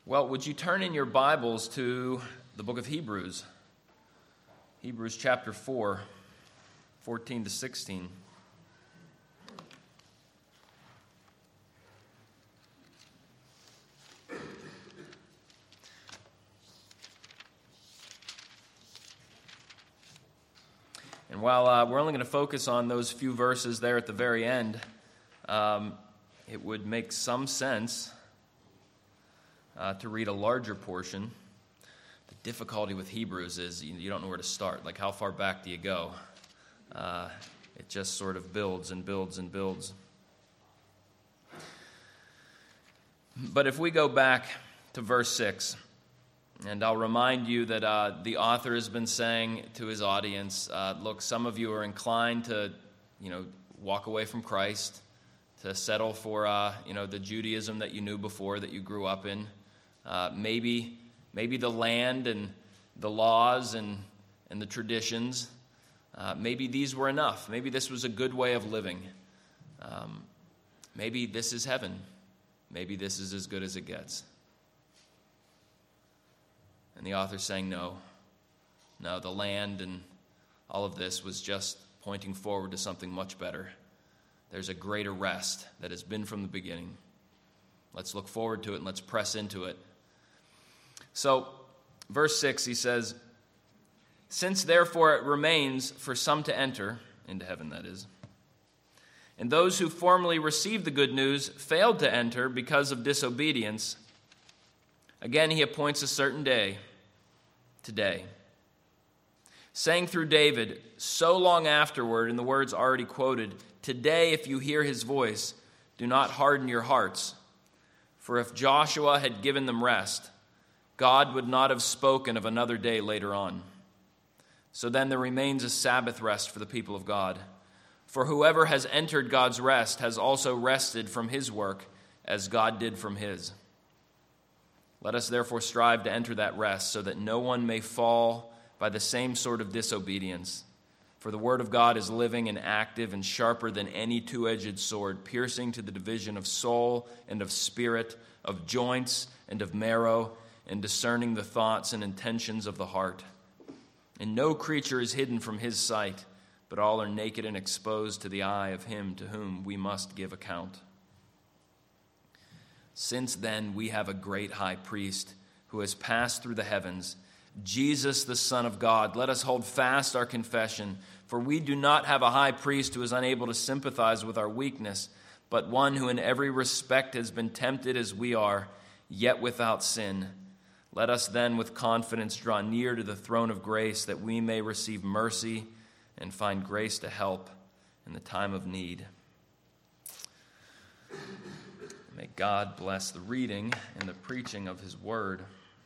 Well, would you turn in your Bibles to the book of Hebrews? Hebrews chapter 4, 14 to 16. And while we're only going to focus on those few verses there at the very end, it would make some sense to read a larger portion. The difficulty with Hebrews is you don't know where to start. Like, how far back do you go? It just sort of builds and builds and builds. But if we go back to verse 6, and I'll remind you that the author has been saying to his audience, look, some of you are inclined to, walk away from Christ, to settle for, the Judaism that you knew before, that you grew up in. Maybe the land and the laws and the traditions, maybe these were enough. Maybe this was a good way of living. Maybe this is heaven. Maybe this is as good as it gets. And the author's saying, no, the land and all of this was just pointing forward to something much better. There's a greater rest that has been from the beginning. Let's look forward to it and let's press into it. So, verse 6, he says, since therefore it remains for some to enter, into heaven that is, and those who formerly received the good news failed to enter because of disobedience, again he appoints a certain day, today, saying through David, so long afterward, in the words already quoted, today if you hear his voice, do not harden your hearts. For if Joshua had given them rest, God would not have spoken of another day later on. So then there remains a Sabbath rest for the people of God. For whoever has entered God's rest has also rested from his work as God did from his. Let us therefore strive to enter that rest so that no one may fall by the same sort of disobedience. For the word of God is living and active and sharper than any two-edged sword, piercing to the division of soul and of spirit, of joints and of marrow, and discerning the thoughts and intentions of the heart. And no creature is hidden from his sight, but all are naked and exposed to the eye of him to whom we must give account. Since then we have a great high priest who has passed through the heavens, Jesus the Son of God. Let us hold fast our confession, for we do not have a high priest who is unable to sympathize with our weakness, but one who in every respect has been tempted as we are, yet without sin. Let us then with confidence draw near to the throne of grace, that we may receive mercy and find grace to help in the time of need. May God bless the reading and the preaching of his word.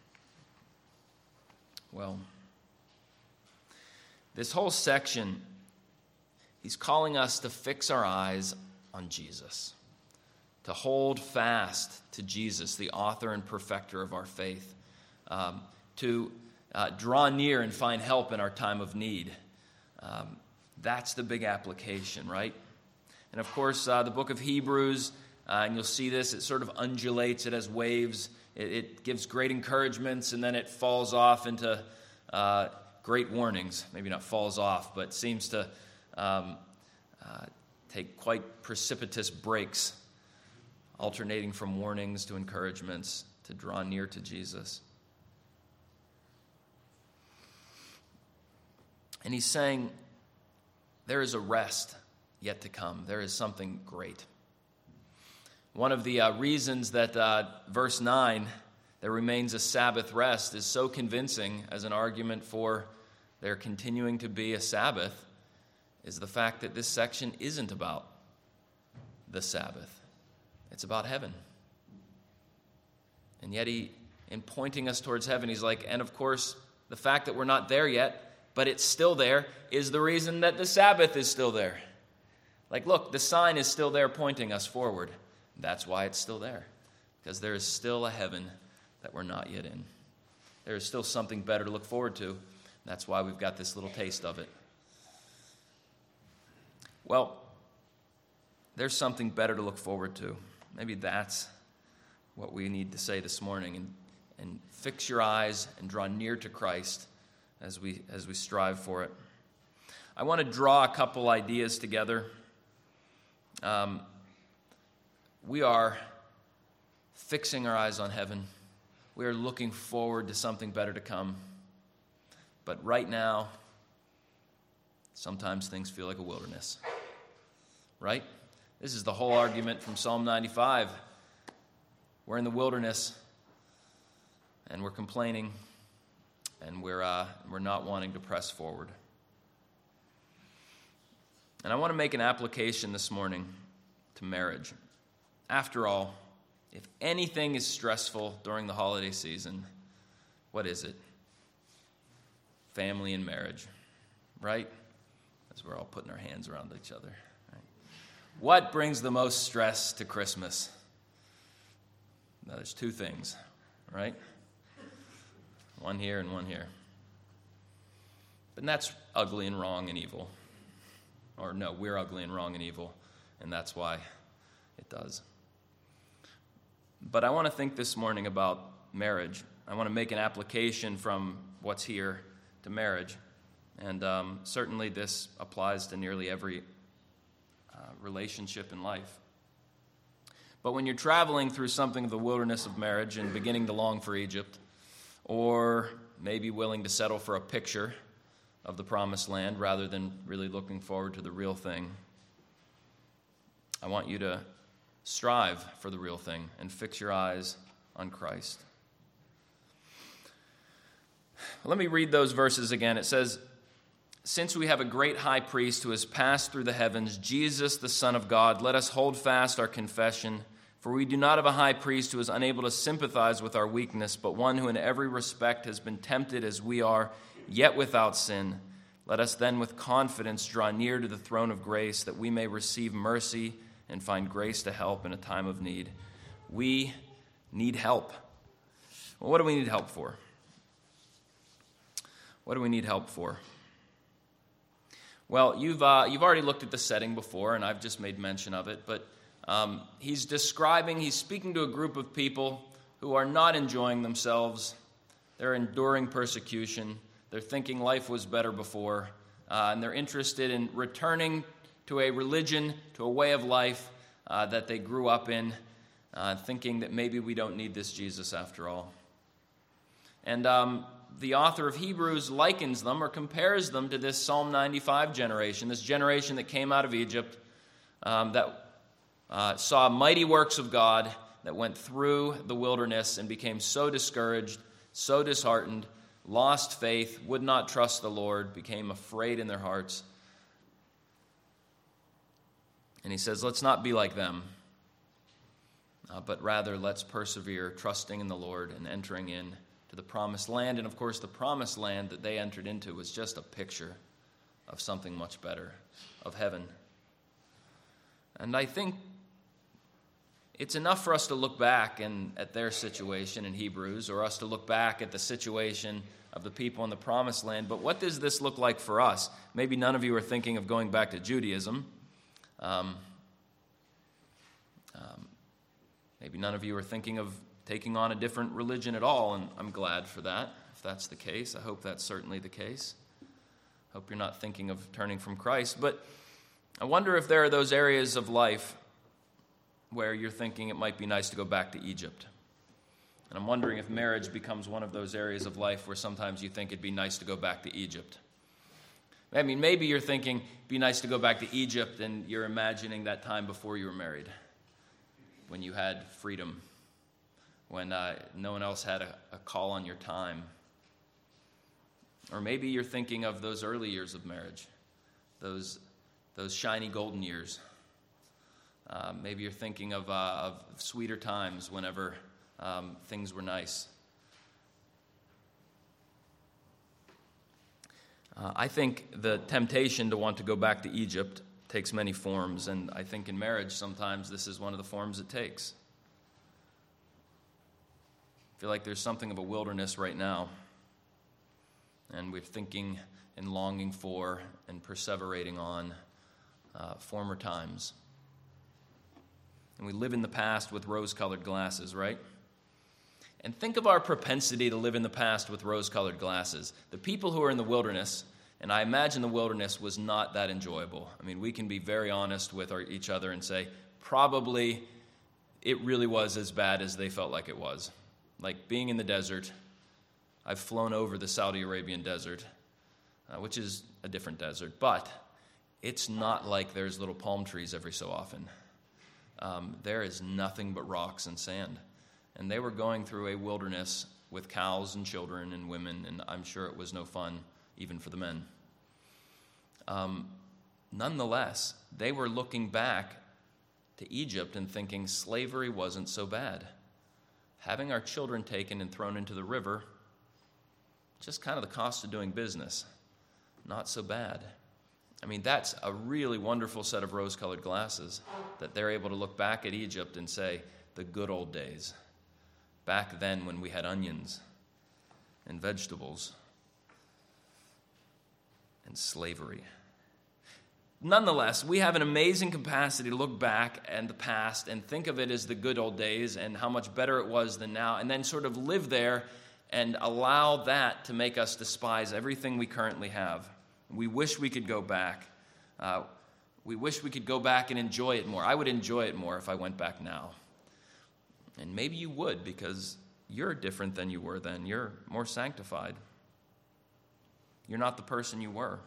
Well, this whole section, he's calling us to fix our eyes on Jesus, to hold fast to Jesus, the author and perfecter of our faith, to draw near and find help in our time of need. That's the big application, right? And of course, the book of Hebrews, and you'll see this, it sort of undulates, it has waves, it gives great encouragements, and then it falls off into great warnings. Maybe not falls off, but seems to take quite precipitous breaks, alternating from warnings to encouragements to draw near to Jesus. And he's saying, there is a rest yet to come. There is something great. One of the reasons that verse 9, there remains a Sabbath rest, is so convincing as an argument for there continuing to be a Sabbath, is the fact that this section isn't about the Sabbath. It's about heaven. And yet in pointing us towards heaven, he's like, and of course, the fact that we're not there yet, but it's still there, is the reason that the Sabbath is still there. Like, look, the sign is still there pointing us forward. That's why it's still there, because there is still a heaven that we're not yet in. There is still something better to look forward to. That's why we've got this little taste of it. Well, there's something better to look forward to. Maybe that's what we need to say this morning. And and fix your eyes and draw near to Christ as we strive for it. I want to draw a couple ideas together. We are fixing our eyes on heaven. We are looking forward to something better to come. But right now, sometimes things feel like a wilderness. Right? This is the whole argument from Psalm 95. We're in the wilderness, and we're complaining, and we're not wanting to press forward. And I want to make an application this morning to marriage. After all, if anything is stressful during the holiday season, what is it? Family and marriage, right? As we're all putting our hands around each other. Right? What brings the most stress to Christmas? Now, there's two things, right? One here and one here. And that's ugly and wrong and evil. Or no, we're ugly and wrong and evil, and that's why it does. But I want to think this morning about marriage. I want to make an application from what's here to marriage. And certainly this applies to nearly every relationship in life. But when you're traveling through something of the wilderness of marriage and beginning to long for Egypt, or maybe willing to settle for a picture of the promised land rather than really looking forward to the real thing, I want you to strive for the real thing and fix your eyes on Christ. Let me read those verses again. It says, "Since we have a great high priest who has passed through the heavens, Jesus, the Son of God, let us hold fast our confession. For we do not have a high priest who is unable to sympathize with our weakness, but one who in every respect has been tempted as we are, yet without sin. Let us then with confidence draw near to the throne of grace, that we may receive mercy and find grace to help in a time of need." We need help. Well, what do we need help for? What do we need help for? Well, you've already looked at the setting before, and I've just made mention of it, but he's speaking to a group of people who are not enjoying themselves. They're enduring persecution. They're thinking life was better before, and they're interested in returning to a religion, to a way of life that they grew up in, thinking that maybe we don't need this Jesus after all. And the author of Hebrews likens them or compares them to this Psalm 95 generation, this generation that came out of Egypt, that saw mighty works of God, that went through the wilderness and became so discouraged, so disheartened, lost faith, would not trust the Lord, became afraid in their hearts. And he says, let's not be like them, but rather let's persevere, trusting in the Lord and entering in to the promised land. And of course, the promised land that they entered into was just a picture of something much better, of heaven. And I think it's enough for us to look back at their situation in Hebrews, or us to look back at the situation of the people in the promised land. But what does this look like for us? Maybe none of you are thinking of going back to Judaism. Maybe none of you are thinking of taking on a different religion at all, and I'm glad for that. If that's the case, I hope that's certainly the case. I hope you're not thinking of turning from Christ. But I wonder if there are those areas of life where you're thinking it might be nice to go back to Egypt. And I'm wondering if marriage becomes one of those areas of life where sometimes you think it'd be nice to go back to Egypt. I mean, maybe you're thinking it'd be nice to go back to Egypt, and you're imagining that time before you were married, when you had freedom, when no one else had a call on your time. Or maybe you're thinking of those early years of marriage, those shiny golden years. Maybe you're thinking of sweeter times whenever things were nice. I think the temptation to want to go back to Egypt takes many forms, and I think in marriage sometimes this is one of the forms it takes. I feel like there's something of a wilderness right now, and we're thinking and longing for and perseverating on former times. And we live in the past with rose-colored glasses, right? And think of our propensity to live in the past with rose-colored glasses. The people who are in the wilderness, and I imagine the wilderness was not that enjoyable. I mean, we can be very honest with each other and say, probably it really was as bad as they felt like it was. Like being in the desert. I've flown over the Saudi Arabian desert, which is a different desert, but it's not like there's little palm trees every so often. There is nothing but rocks and sand. And they were going through a wilderness with cows and children and women, and I'm sure it was no fun, even for the men. Nonetheless, they were looking back to Egypt and thinking slavery wasn't so bad. Having our children taken and thrown into the river, just kind of the cost of doing business, not so bad. I mean, that's a really wonderful set of rose-colored glasses that they're able to look back at Egypt and say, the good old days. Back then when we had onions and vegetables and slavery. Nonetheless, we have an amazing capacity to look back at the past and think of it as the good old days and how much better it was than now, and then sort of live there and allow that to make us despise everything we currently have. We wish we could go back. We wish we could go back and enjoy it more. I would enjoy it more if I went back now. And maybe you would, because you're different than you were then. You're more sanctified. You're not the person you were.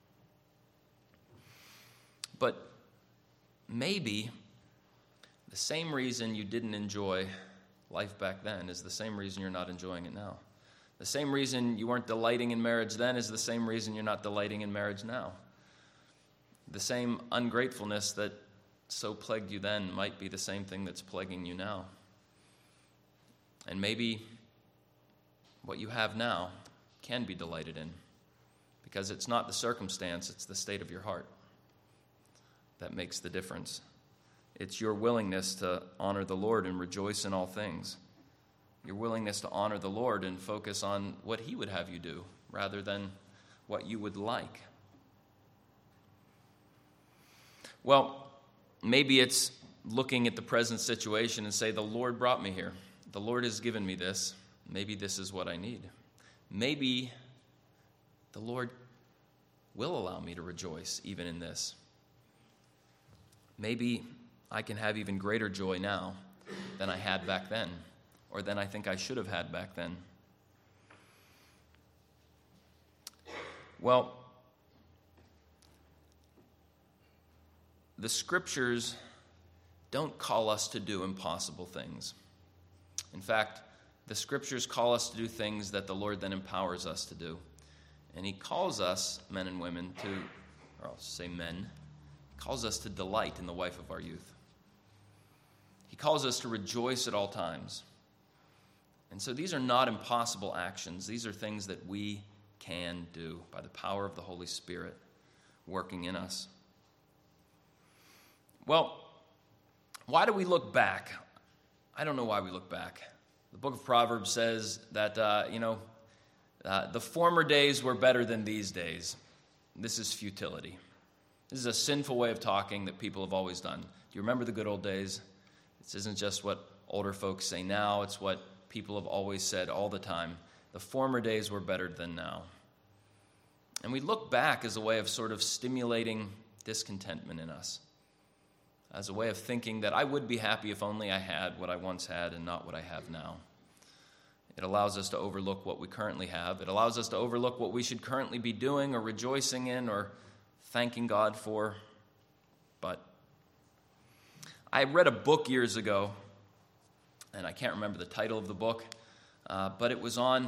But maybe the same reason you didn't enjoy life back then is the same reason you're not enjoying it now. The same reason you weren't delighting in marriage then is the same reason you're not delighting in marriage now. The same ungratefulness that so plagued you then might be the same thing that's plaguing you now. And maybe what you have now can be delighted in, because it's not the circumstance, it's the state of your heart that makes the difference. It's your willingness to honor the Lord and rejoice in all things. Your willingness to honor the Lord and focus on what He would have you do rather than what you would like. Well, maybe it's looking at the present situation and say, the Lord brought me here. The Lord has given me this. Maybe this is what I need. Maybe the Lord will allow me to rejoice even in this. Maybe I can have even greater joy now than I had back then, or than I think I should have had back then. Well, the Scriptures don't call us to do impossible things. In fact, the Scriptures call us to do things that the Lord then empowers us to do. And He calls us, men and women, or I'll say men, calls us to delight in the wife of our youth. He calls us to rejoice at all times. And so these are not impossible actions. These are things that we can do by the power of the Holy Spirit working in us. Well, why do we look back? I don't know why we look back. The book of Proverbs says that, the former days were better than these days. This is futility. This is a sinful way of talking that people have always done. Do you remember the good old days? This isn't just what older folks say now. It's what people have always said all the time. The former days were better than now. And we look back as a way of sort of stimulating discontentment in us, as a way of thinking that I would be happy if only I had what I once had and not what I have now. It allows us to overlook what we currently have. It allows us to overlook what we should currently be doing or rejoicing in or thanking God for. But I read a book years ago, and I can't remember the title of the book, but it was on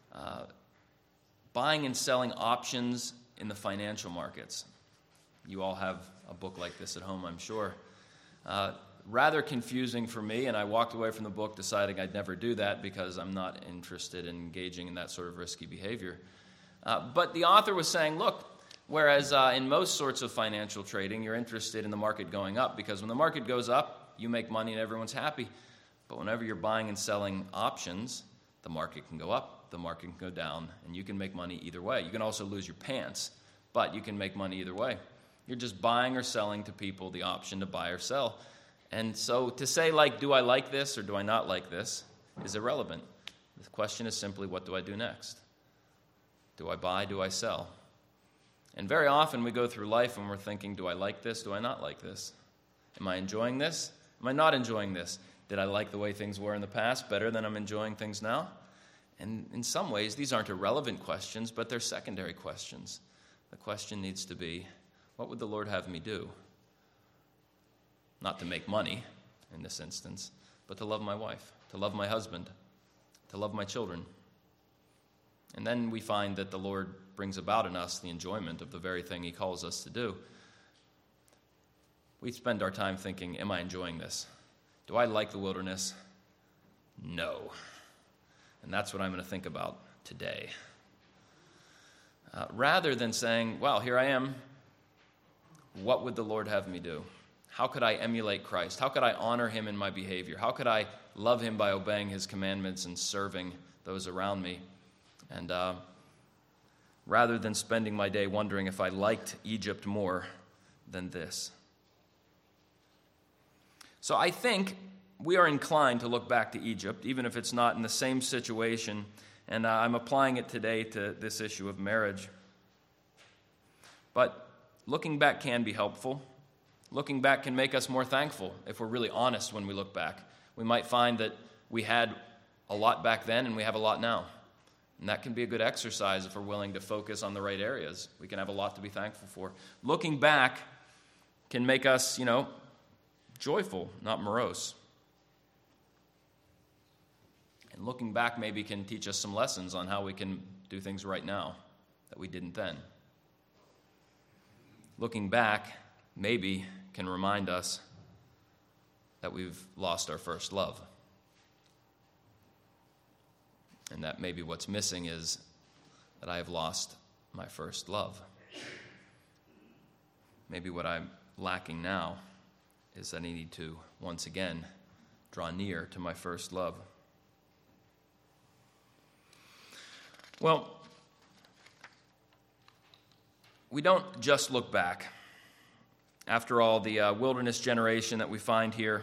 buying and selling options in the financial markets. You all have a book like this at home, I'm sure. Rather confusing for me, and I walked away from the book deciding I'd never do that because I'm not interested in engaging in that sort of risky behavior. But the author was saying, look, whereas in most sorts of financial trading, you're interested in the market going up because when the market goes up, you make money and everyone's happy. But whenever you're buying and selling options, the market can go up, the market can go down, and you can make money either way. You can also lose your pants, but you can make money either way. You're just buying or selling to people the option to buy or sell. And so to say, like, do I like this or do I not like this, is irrelevant. The question is simply, what do I do next? Do I buy? Do I sell? And very often we go through life and we're thinking, do I like this? Do I not like this? Am I enjoying this? Am I not enjoying this? Did I like the way things were in the past better than I'm enjoying things now? And in some ways, these aren't irrelevant questions, but they're secondary questions. The question needs to be, what would the Lord have me do? Not to make money in this instance, but to love my wife, to love my husband, to love my children. And then we find that the Lord brings about in us the enjoyment of the very thing he calls us to do. We spend our time thinking, am I enjoying this? Do I like the wilderness? No. And that's what I'm going to think about today. Rather than saying, well, here I am. What would the Lord have me do? How could I emulate Christ? How could I honor him in my behavior? How could I love him by obeying his commandments and serving those around me? And rather than spending my day wondering if I liked Egypt more than this. So I think we are inclined to look back to Egypt, even if it's not in the same situation, and I'm applying it today to this issue of marriage. But looking back can be helpful. Looking back can make us more thankful if we're really honest when we look back. We might find that we had a lot back then and we have a lot now. And that can be a good exercise if we're willing to focus on the right areas. We can have a lot to be thankful for. Looking back can make us, joyful, not morose. And looking back maybe can teach us some lessons on how we can do things right now that we didn't then. Looking back maybe can remind us that we've lost our first love. And that maybe what's missing is that I have lost my first love. Maybe what I'm lacking now is that I need to, once again, draw near to my first love. Well, we don't just look back. After all, the wilderness generation that we find here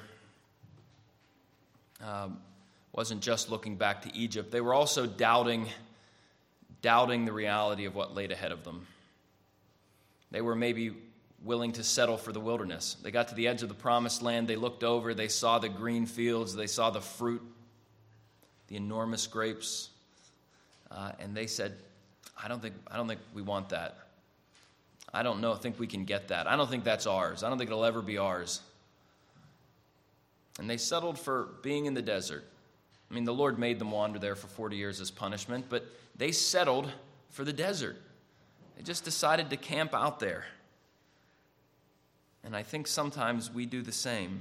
wasn't just looking back to Egypt. They were also doubting the reality of what laid ahead of them. They were maybe willing to settle for the wilderness. They got to the edge of the promised land. They looked over. They saw the green fields. They saw the fruit, the enormous grapes. And they said, I don't think we want that. I think we can get that. I don't think that's ours. I don't think it'll ever be ours. And they settled for being in the desert. I mean, the Lord made them wander there for 40 years as punishment, but they settled for the desert. They just decided to camp out there. And I think sometimes we do the same.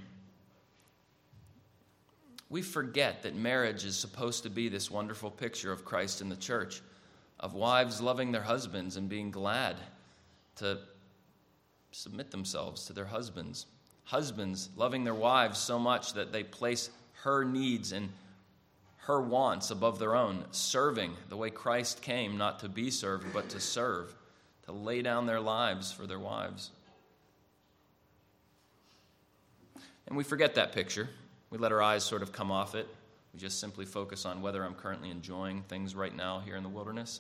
We forget that marriage is supposed to be this wonderful picture of Christ in the church, of wives loving their husbands and being glad to submit themselves to their husbands. Husbands loving their wives so much that they place her needs and her wants above their own, serving the way Christ came, not to be served, but to serve, to lay down their lives for their wives. And we forget that picture. We let our eyes sort of come off it. We just simply focus on whether I'm currently enjoying things right now here in the wilderness.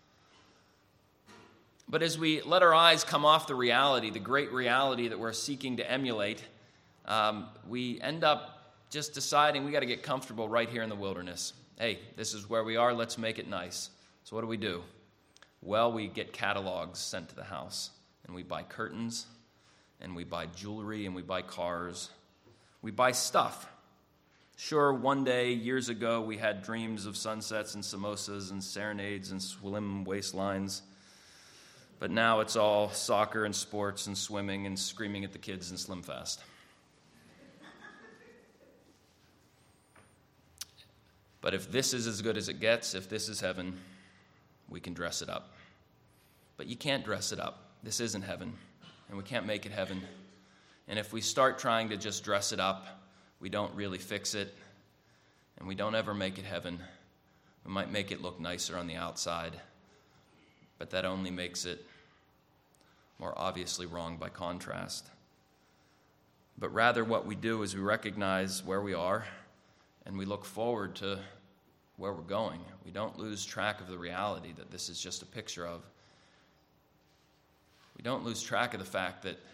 But as we let our eyes come off the reality, the great reality that we're seeking to emulate, we end up just deciding we got to get comfortable right here in the wilderness. Hey, this is where we are. Let's make it nice. So what do? Well, we get catalogs sent to the house, and we buy curtains, and we buy jewelry, and we buy cars. We buy stuff. Sure, one day, years ago, we had dreams of sunsets and samosas and serenades and slim waistlines. But now it's all soccer and sports and swimming and screaming at the kids and Slim Fast. But if this is as good as it gets, if this is heaven, we can dress it up. But you can't dress it up. This isn't heaven, and we can't make it heaven. And if we start trying to just dress it up, we don't really fix it, and we don't ever make it heaven. We might make it look nicer on the outside, but that only makes it more obviously wrong by contrast. But rather what we do is we recognize where we are and we look forward to where we're going. We don't lose track of the reality that this is just a picture of. We don't lose track of the fact that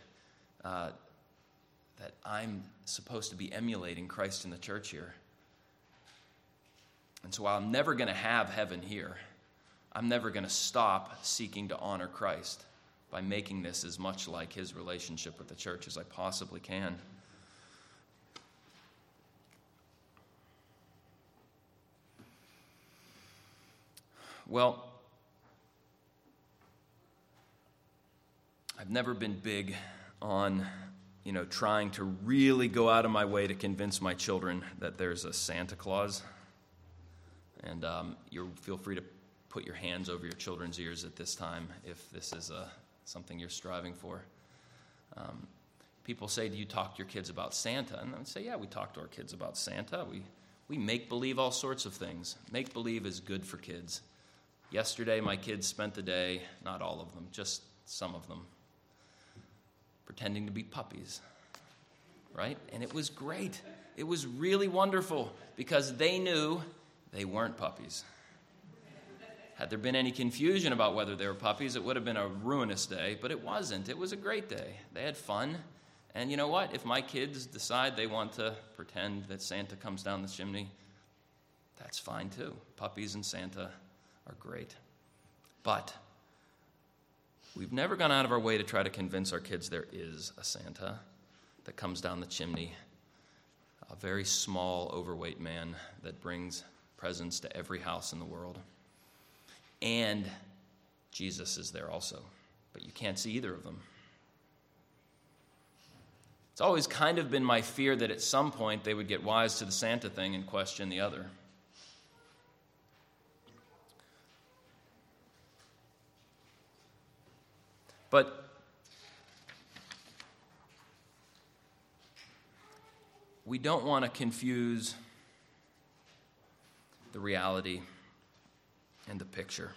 that I'm supposed to be emulating Christ in the church here. And so while I'm never going to have heaven here, I'm never going to stop seeking to honor Christ by making this as much like his relationship with the church as I possibly can. Well, I've never been big on, trying to really go out of my way to convince my children that there's a Santa Claus. And you feel free to put your hands over your children's ears at this time if this is something you're striving for. People say, do you talk to your kids about Santa? And I would say, yeah, we talk to our kids about Santa. We make-believe all sorts of things. Make-believe is good for kids. Yesterday, my kids spent the day, not all of them, just some of them, pretending to be puppies, right? And it was great. It was really wonderful because they knew they weren't puppies. Had there been any confusion about whether they were puppies, it would have been a ruinous day, but it wasn't. It was a great day. They had fun. And you know what? If my kids decide they want to pretend that Santa comes down the chimney, that's fine too. Puppies and Santa are great. But we've never gone out of our way to try to convince our kids there is a Santa that comes down the chimney, a very small, overweight man that brings presents to every house in the world. And Jesus is there also, but you can't see either of them. It's always kind of been my fear that at some point they would get wise to the Santa thing and question the other. But we don't want to confuse the reality and the picture.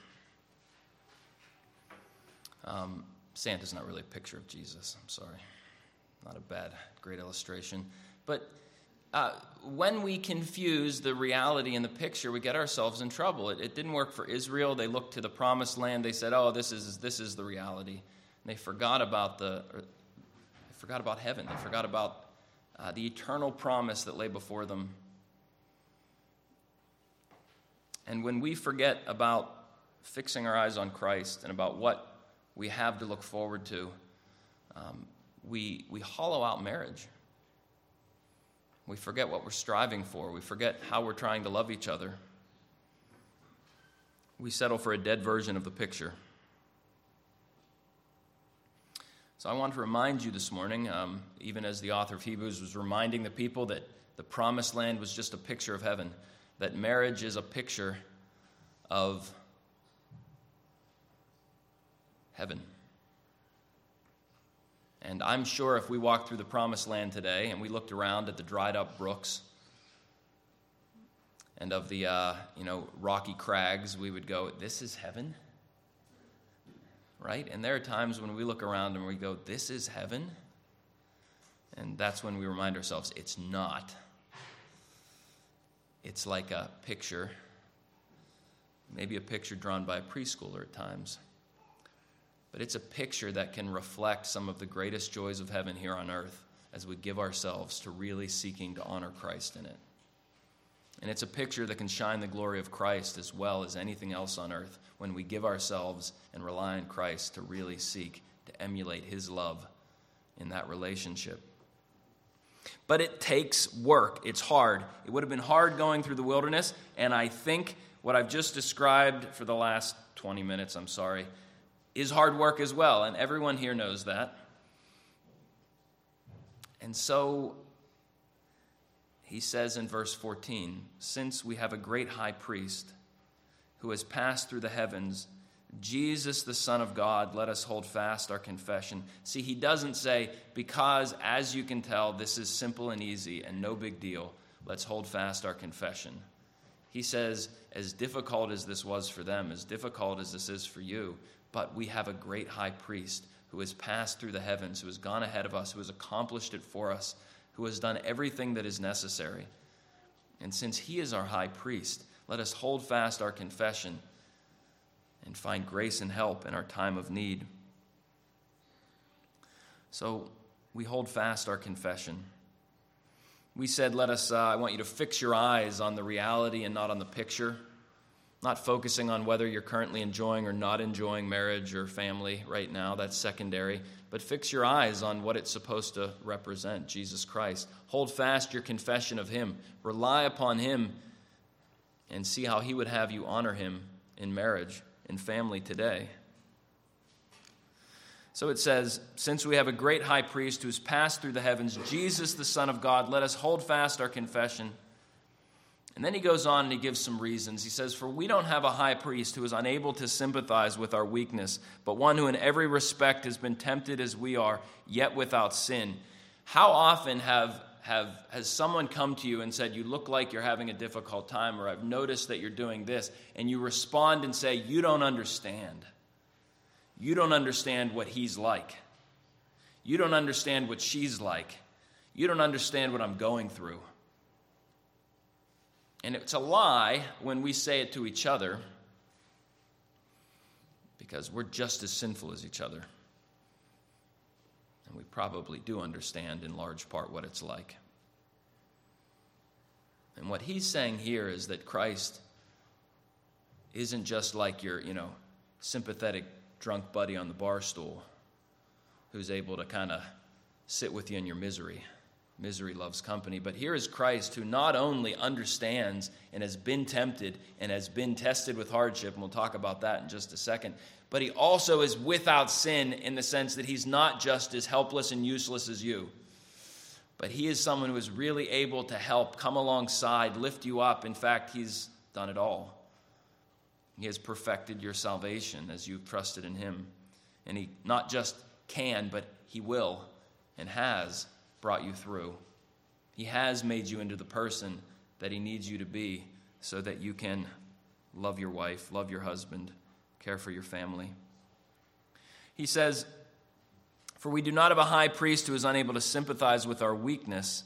Santa's not really a picture of Jesus. I'm sorry. Not a great illustration. But when we confuse the reality and the picture, we get ourselves in trouble. It didn't work for Israel. They looked to the promised land. They said, "Oh, this is the reality." And they forgot about heaven. They forgot about the eternal promise that lay before them. And when we forget about fixing our eyes on Christ and about what we have to look forward to, we hollow out marriage. We forget what we're striving for. We forget how we're trying to love each other. We settle for a dead version of the picture. So I want to remind you this morning, even as the author of Hebrews was reminding the people that the promised land was just a picture of heaven, that marriage is a picture of heaven. And I'm sure if we walked through the promised land today and we looked around at the dried up brooks and of the rocky crags, we would go, "This is heaven?" Right? And there are times when we look around and we go, "This is heaven?" And that's when we remind ourselves, it's not. It's like a picture, maybe a picture drawn by a preschooler at times. But it's a picture that can reflect some of the greatest joys of heaven here on earth as we give ourselves to really seeking to honor Christ in it. And it's a picture that can shine the glory of Christ as well as anything else on earth when we give ourselves and rely on Christ to really seek to emulate his love in that relationship. But it takes work. It's hard. It would have been hard going through the wilderness, and I think what I've just described for the last 20 minutes, is hard work as well, and everyone here knows that. And so he says in verse 14, "Since we have a great high priest who has passed through the heavens, Jesus, the Son of God, let us hold fast our confession." See, he doesn't say, because, as you can tell, this is simple and easy and no big deal, let's hold fast our confession. He says, as difficult as this was for them, as difficult as this is for you, but we have a great high priest who has passed through the heavens, who has gone ahead of us, who has accomplished it for us, who has done everything that is necessary. And since he is our high priest, let us hold fast our confession and find grace and help in our time of need. So we hold fast our confession. We said, I want you to fix your eyes on the reality and not on the picture, not focusing on whether you're currently enjoying or not enjoying marriage or family right now. That's secondary. But fix your eyes on what it's supposed to represent, Jesus Christ. Hold fast your confession of him. Rely upon him and see how he would have you honor him in marriage, in family today. So it says, since we have a great high priest who has passed through the heavens, Jesus, the Son of God, let us hold fast our confession. And then he goes on and he gives some reasons. He says, for we don't have a high priest who is unable to sympathize with our weakness, but one who in every respect has been tempted as we are, yet without sin. How often has someone come to you and said, you look like you're having a difficult time, or I've noticed that you're doing this, and you respond and say, you don't understand. You don't understand what he's like. You don't understand what she's like. You don't understand what I'm going through. And it's a lie when we say it to each other, because we're just as sinful as each other. And we probably do understand in large part what it's like. And what he's saying here is that Christ isn't just like your, sympathetic drunk buddy on the bar stool who's able to kind of sit with you in your misery. Misery loves company. But here is Christ, who not only understands and has been tempted and has been tested with hardship, and we'll talk about that in just a second, but he also is without sin in the sense that he's not just as helpless and useless as you, but he is someone who is really able to help, come alongside, lift you up. In fact, he's done it all. He has perfected your salvation as you've trusted in him. And he not just can, but he will and has brought you through. He has made you into the person that he needs you to be so that you can love your wife, love your husband, care for your family. He says, for we do not have a high priest who is unable to sympathize with our weakness,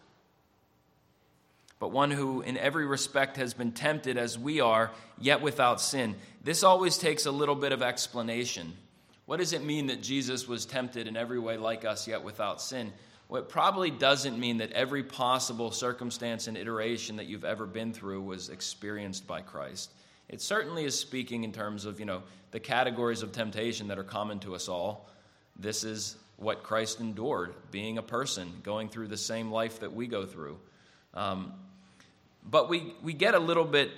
but one who in every respect has been tempted as we are, yet without sin. This always takes a little bit of explanation. What does it mean that Jesus was tempted in every way like us, yet without sin? Well, it probably doesn't mean that every possible circumstance and iteration that you've ever been through was experienced by Christ. It certainly is speaking in terms of, the categories of temptation that are common to us all. This is what Christ endured, being a person, going through the same life that we go through. But we get a little bit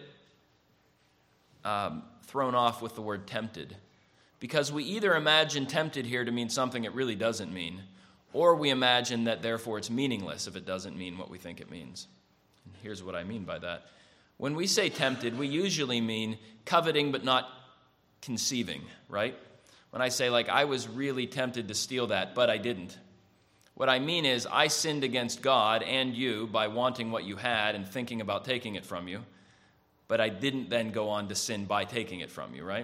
thrown off with the word tempted, because we either imagine tempted here to mean something it really doesn't mean, or we imagine that therefore it's meaningless if it doesn't mean what we think it means. And here's what I mean by that. When we say tempted, we usually mean coveting but not conceiving, right? When I say, I was really tempted to steal that, but I didn't. What I mean is I sinned against God and you by wanting what you had and thinking about taking it from you, but I didn't then go on to sin by taking it from you, right?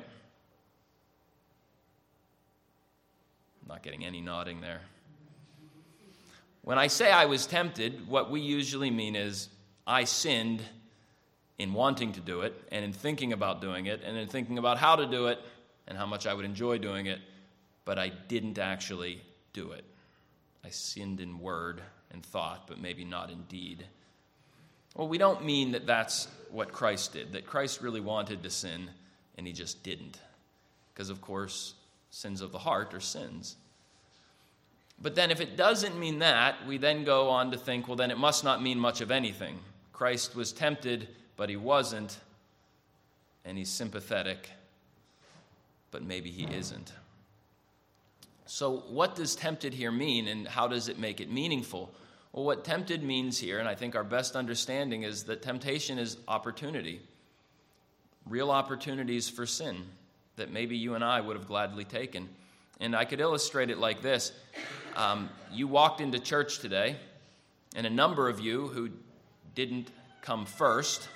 I'm not getting any nodding there. When I say I was tempted, what we usually mean is I sinned in wanting to do it and in thinking about doing it and in thinking about how to do it and how much I would enjoy doing it, but I didn't actually do it. I sinned in word and thought, but maybe not in deed. Well, we don't mean that that's what Christ did, that Christ really wanted to sin and he just didn't. Because, of course, sins of the heart are sins. But then if it doesn't mean that, we then go on to think, well, then it must not mean much of anything. Christ was tempted, but he wasn't, and he's sympathetic, but maybe he isn't. So what does tempted here mean, and how does it make it meaningful? Well, what tempted means here, and I think our best understanding, is that temptation is opportunity. Real opportunities for sin that maybe you and I would have gladly taken. And I could illustrate it like this. You walked into church today, and a number of you who didn't come first,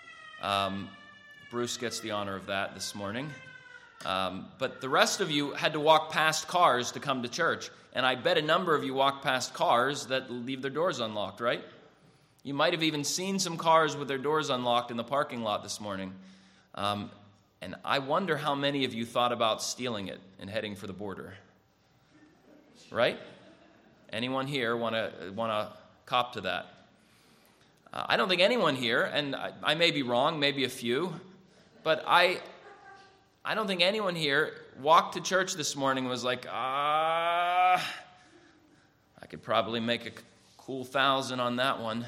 Bruce gets the honor of that this morning, but the rest of you had to walk past cars to come to church. And I bet a number of you walk past cars that leave their doors unlocked, right? You might have even seen some cars with their doors unlocked in the parking lot this morning. And I wonder how many of you thought about stealing it and heading for the border. Right? Anyone here want to cop to that? I don't think anyone here, and I may be wrong, maybe a few, but I don't think anyone here walked to church this morning and was like, I could probably make a cool 1,000 on that one.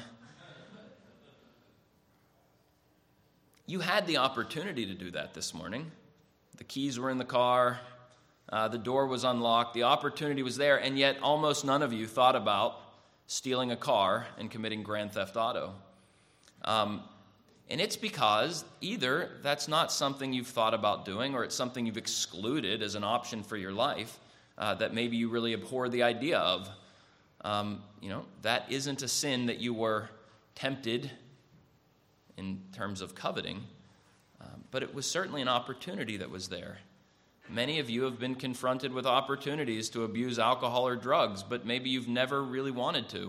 You had the opportunity to do that this morning. The keys were in the car. The door was unlocked. The opportunity was there, and yet almost none of you thought about stealing a car and committing grand theft auto. And it's because either that's not something you've thought about doing, or it's something you've excluded as an option for your life that maybe you really abhor the idea of. That isn't a sin that you were tempted in terms of coveting, but it was certainly an opportunity that was there. Many of you have been confronted with opportunities to abuse alcohol or drugs, but maybe you've never really wanted to.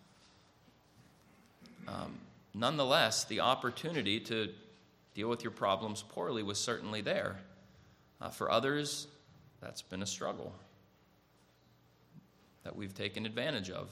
Nonetheless, the opportunity to deal with your problems poorly was certainly there. For others, that's been a struggle that we've taken advantage of.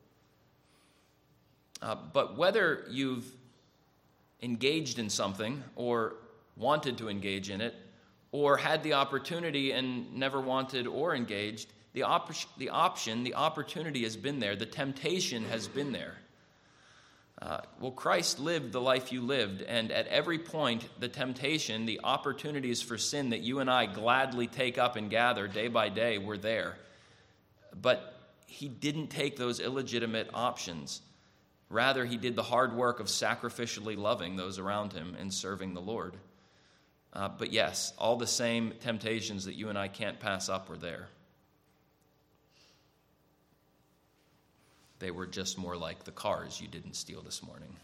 But whether you've engaged in something or wanted to engage in it, or had the opportunity and never wanted or engaged, the opportunity has been there. The temptation has been there. Christ lived the life you lived, and at every point, the temptation, the opportunities for sin that you and I gladly take up and gather day by day were there. But he didn't take those illegitimate options. Rather, he did the hard work of sacrificially loving those around him and serving the Lord. But yes, all the same temptations that you and I can't pass up were there. They were just more like the cars you didn't steal this morning.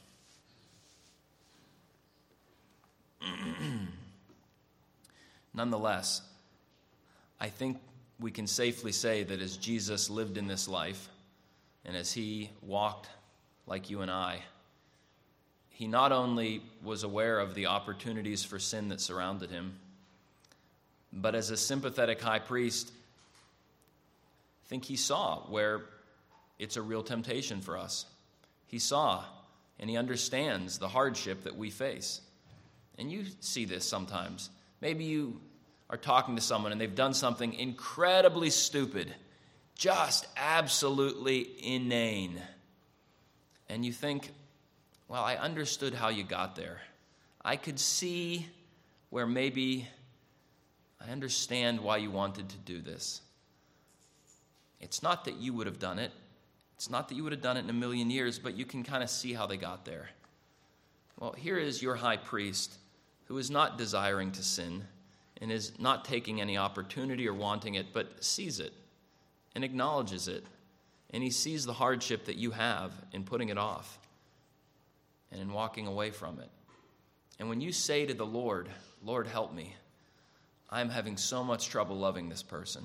Nonetheless, I think we can safely say that as Jesus lived in this life, and as he walked like you and I, he not only was aware of the opportunities for sin that surrounded him, but as a sympathetic high priest, I think he saw where it's a real temptation for us. He saw and he understands the hardship that we face. And you see this sometimes. Maybe you are talking to someone and they've done something incredibly stupid, just absolutely inane. And you think, well, I understood how you got there. I could see where maybe I understand why you wanted to do this. It's not that you would have done it. It's not that you would have done it in a million years, but you can kind of see how they got there. Well, here is your high priest who is not desiring to sin and is not taking any opportunity or wanting it, but sees it and acknowledges it. And he sees the hardship that you have in putting it off and in walking away from it. And when you say to the Lord, Lord, help me, I'm having so much trouble loving this person.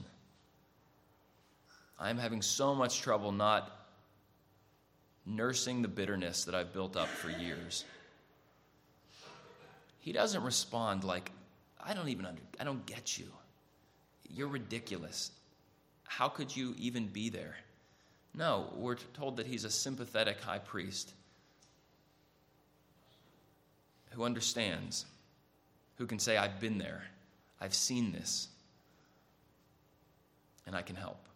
I'm having so much trouble not nursing the bitterness that I've built up for years. He doesn't respond like, I don't get you. You're ridiculous. How could you even be there? No, we're told that he's a sympathetic high priest who understands, who can say, I've been there, I've seen this, and I can help.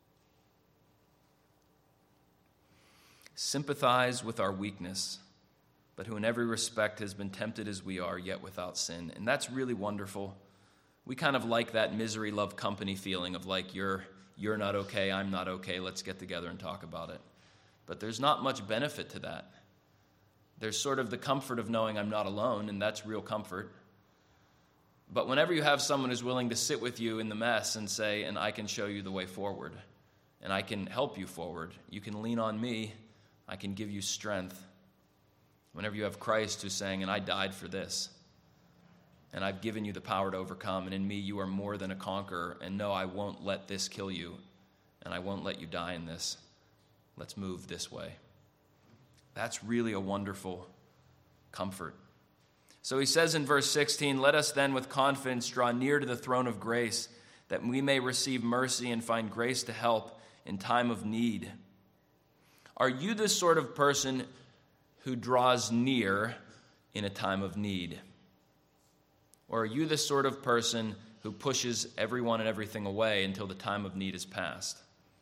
Sympathize with our weakness, but who in every respect has been tempted as we are, yet without sin. And that's really wonderful. We kind of like that misery love company feeling of like, you're not okay, I'm not okay, let's get together and talk about it. But there's not much benefit to that. There's sort of the comfort of knowing I'm not alone, and that's real comfort. But whenever you have someone who's willing to sit with you in the mess and say, and I can show you the way forward, and I can help you forward, you can lean on me, I can give you strength. Whenever you have Christ who's saying, and I died for this, and I've given you the power to overcome, and in me you are more than a conqueror, and no, I won't let this kill you, and I won't let you die in this. Let's move this way. That's really a wonderful comfort. So he says in verse 16, "Let us then with confidence draw near to the throne of grace, that we may receive mercy and find grace to help in time of need." Are you the sort of person who draws near in a time of need? Or are you the sort of person who pushes everyone and everything away until the time of need is past?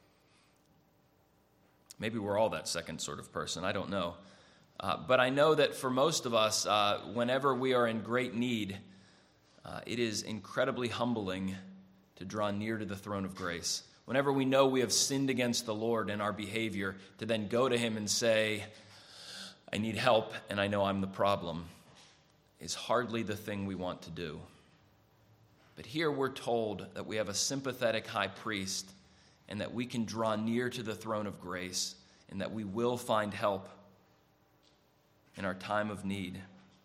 Maybe we're all that second sort of person, I don't know. But I know that for most of us, whenever we are in great need, it is incredibly humbling to draw near to the throne of grace. Whenever we know we have sinned against the Lord in our behavior, to then go to him and say, "I need help and I know I'm the problem," is hardly the thing we want to do. But here we're told that we have a sympathetic high priest and that we can draw near to the throne of grace and that we will find help in our time of need.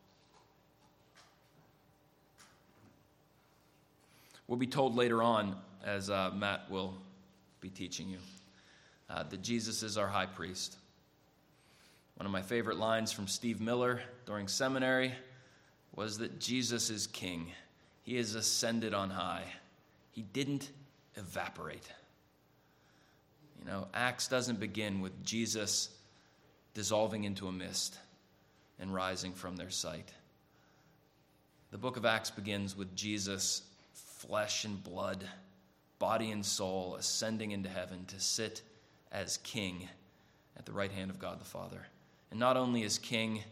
We'll be told later on, as Matt will be teaching you, that Jesus is our high priest. One of my favorite lines from Steve Miller during seminary was that Jesus is king. He is ascended on high. He didn't evaporate. You know, Acts doesn't begin with Jesus dissolving into a mist and rising from their sight. The book of Acts begins with Jesus, flesh and blood, body and soul, ascending into heaven to sit as king at the right hand of God the Father. And not only as king,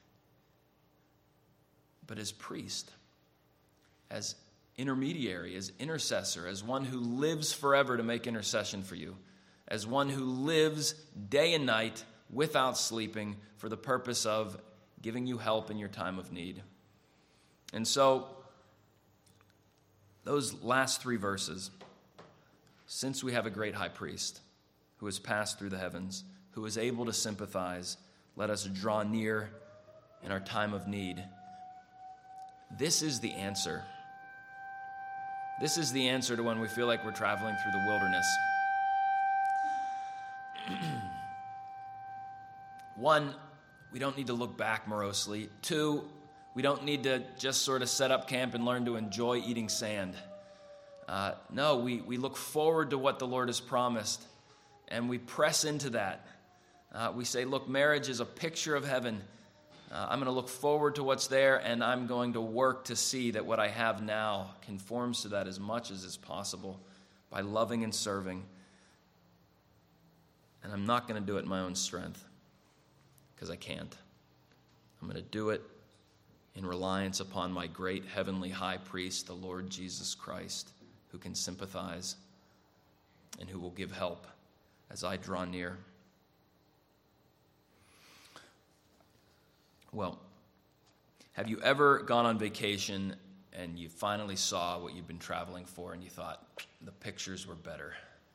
but as priest, as intermediary, as intercessor, as one who lives forever to make intercession for you, as one who lives day and night without sleeping for the purpose of giving you help in your time of need. And so, those last three verses, since we have a great high priest who has passed through the heavens, who is able to sympathize, let us draw near in our time of need. This is the answer. This is the answer to when we feel like we're traveling through the wilderness. One, we don't need to look back morosely. Two, we don't need to just sort of set up camp and learn to enjoy eating sand. No, we look forward to what the Lord has promised, and we press into that. We say, look, marriage is a picture of heaven. I'm going to look forward to what's there, and I'm going to work to see that what I have now conforms to that as much as is possible by loving and serving. And I'm not going to do it in my own strength, because I can't. I'm going to do it in reliance upon my great heavenly high priest, the Lord Jesus Christ, who can sympathize and who will give help as I draw near. Well, have you ever gone on vacation and you finally saw what you've been traveling for and you thought, the pictures were better?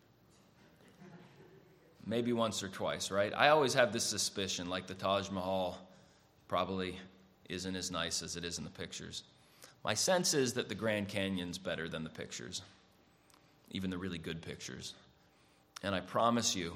Maybe once or twice, right? I always have this suspicion, like the Taj Mahal probably isn't as nice as it is in the pictures. My sense is that the Grand Canyon's better than the pictures, even the really good pictures. And I promise you,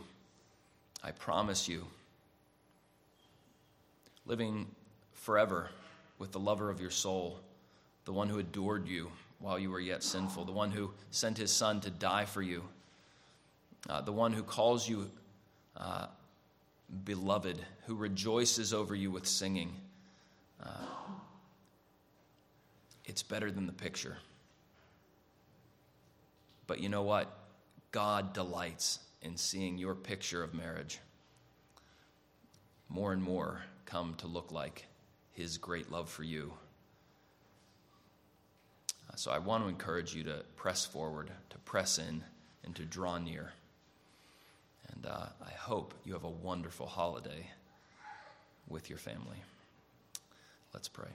living forever with the lover of your soul, the one who adored you while you were yet sinful, the one who sent his son to die for you, the one who calls you beloved, who rejoices over you with singing. It's better than the picture. But you know what? God delights in seeing your picture of marriage more and more come to look like his great love for you. So I want to encourage you to press forward, to press in, and to draw near. And I hope you have a wonderful holiday with your family. Let's pray.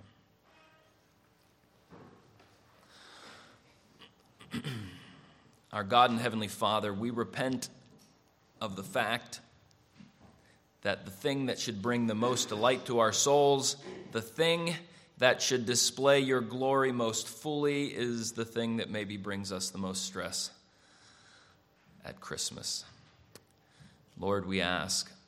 Our God and Heavenly Father, we repent of the fact that the thing that should bring the most delight to our souls, the thing that should display your glory most fully, is the thing that maybe brings us the most stress at Christmas. Lord, we ask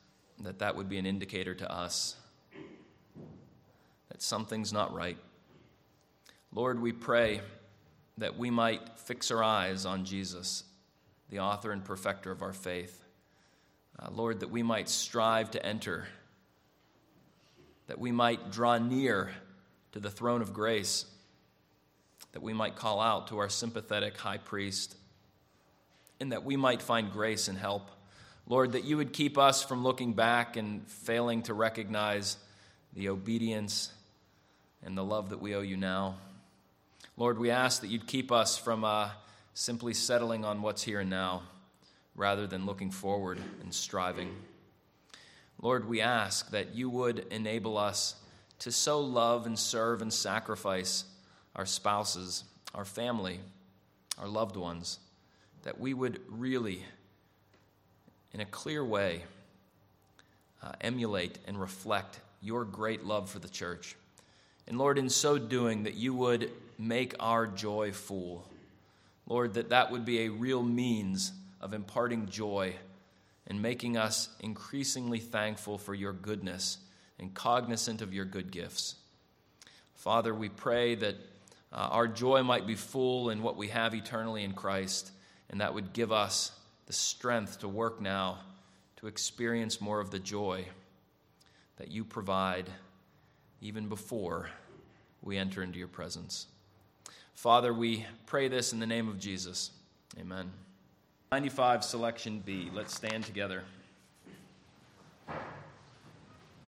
that would be an indicator to us that something's not right. Lord, we pray that we might fix our eyes on Jesus, the author and perfecter of our faith. Lord, that we might strive to enter, that we might draw near to the throne of grace, that we might call out to our sympathetic high priest, and that we might find grace and help. Lord, that you would keep us from looking back and failing to recognize the obedience and the love that we owe you now. Lord, we ask that you'd keep us from simply settling on what's here and now, rather than looking forward and striving. Lord, we ask that you would enable us to so love and serve and sacrifice our spouses, our family, our loved ones, that we would really, in a clear way, emulate and reflect your great love for the church. And Lord, in so doing, that you would make our joy full. Lord, that would be a real means of imparting joy and making us increasingly thankful for your goodness and cognizant of your good gifts. Father, we pray that our joy might be full in what we have eternally in Christ, and that would give us the strength to work now to experience more of the joy that you provide even before we enter into your presence. Father, we pray this in the name of Jesus. Amen. 95, selection B. Let's stand together.